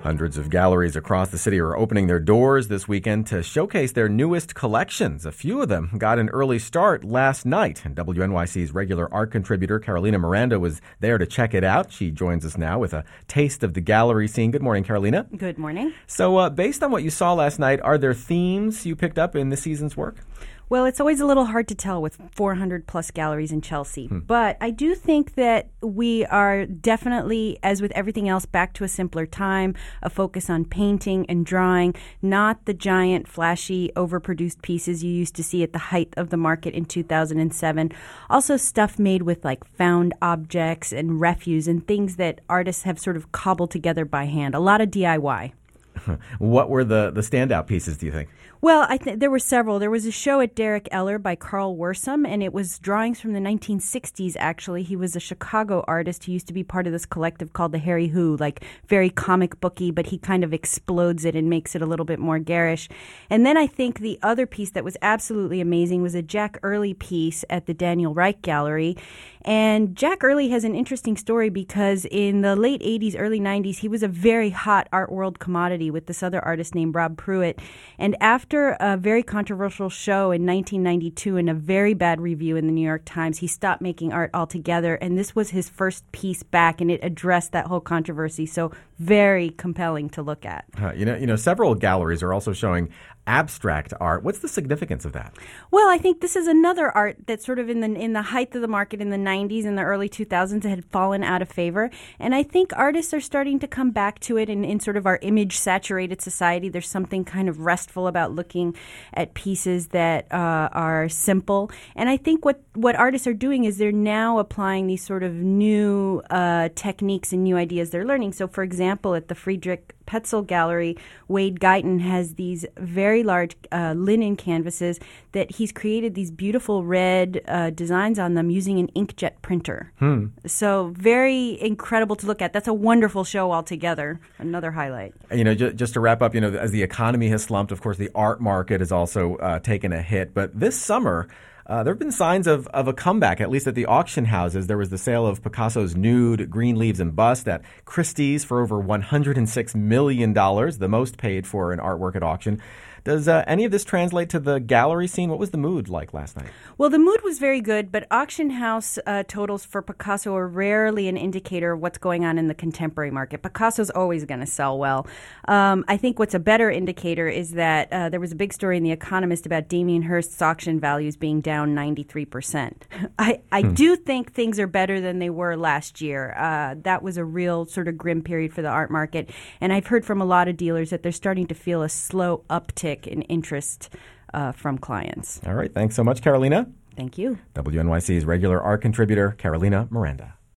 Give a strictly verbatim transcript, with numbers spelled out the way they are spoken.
Hundreds of galleries across the city are opening their doors this weekend to showcase their newest collections. A few of them got an early start last night, and W N Y C's regular art contributor Carolina Miranda was there to check it out. She joins us now with a taste of the gallery scene. Good morning, Carolina. Good morning. So uh, based on what you saw last night, are there themes you picked up in this season's work? Well, it's always a little hard to tell with four hundred plus galleries in Chelsea. Hmm. But I do think that we are definitely, as with everything else, back to a simpler time, a focus on painting and drawing, not the giant, flashy, overproduced pieces you used to see at the height of the market in two thousand seven. Also stuff made with like found objects and refuse and things that artists have sort of cobbled together by hand. A lot of D I Y. What were the, the standout pieces, do you think? Well, I think there were several. There was a show at Derek Eller by Carl Worsam, and it was drawings from the nineteen sixties, actually. He was a Chicago artist who used to be part of this collective called the Harry Who, like very comic booky, but he kind of explodes it and makes it a little bit more garish. And then I think the other piece that was absolutely amazing was a Jack Early piece at the Daniel Reich Gallery. And Jack Early has an interesting story because in the late eighties, early nineties, he was a very hot art world commodity with this other artist named Rob Pruitt. And after a very controversial show in nineteen ninety-two and a very bad review in the New York Times, he stopped making art altogether. And this was his first piece back, and it addressed that whole controversy. So very compelling to look at. Uh, you know, you know, several galleries are also showing abstract art. What's the significance of that? Well, I think this is another art that sort of in the in the height of the market in the nineties and the early two thousands had fallen out of favor. And I think artists are starting to come back to it in, in sort of our image-saturated society. There's something kind of restful about looking at pieces that uh, are simple. And I think what, what artists are doing is they're now applying these sort of new uh, techniques and new ideas they're learning. So, for example, at the Friedrich Petzel Gallery, Wade Guyton has these very large uh, linen canvases that he's created these beautiful red uh, designs on them using an inkjet printer. Hmm. So very incredible to look at. That's a wonderful show altogether. Another highlight. You know, just, just to wrap up, you know, as the economy has slumped, of course, the art market has also uh, taken a hit. But this summer, Uh, there have been signs of, of a comeback, at least at the auction houses. There was the sale of Picasso's nude Green Leaves and Bust at Christie's for over one hundred six million dollars, the most paid for an artwork at auction. Does uh, any of this translate to the gallery scene? What was the mood like last night? Well, the mood was very good, but auction house uh, totals for Picasso are rarely an indicator of what's going on in the contemporary market. Picasso's always going to sell well. Um, I think what's a better indicator is that uh, there was a big story in The Economist about Damien Hirst's auction values being down ninety-three percent. I, I hmm. do think things are better than they were last year. Uh, that was a real sort of grim period for the art market. And I've heard from a lot of dealers that they're starting to feel a slow uptick in interest uh, from clients. All right. Thanks so much, Carolina. Thank you. W N Y C's regular art contributor, Carolina Miranda.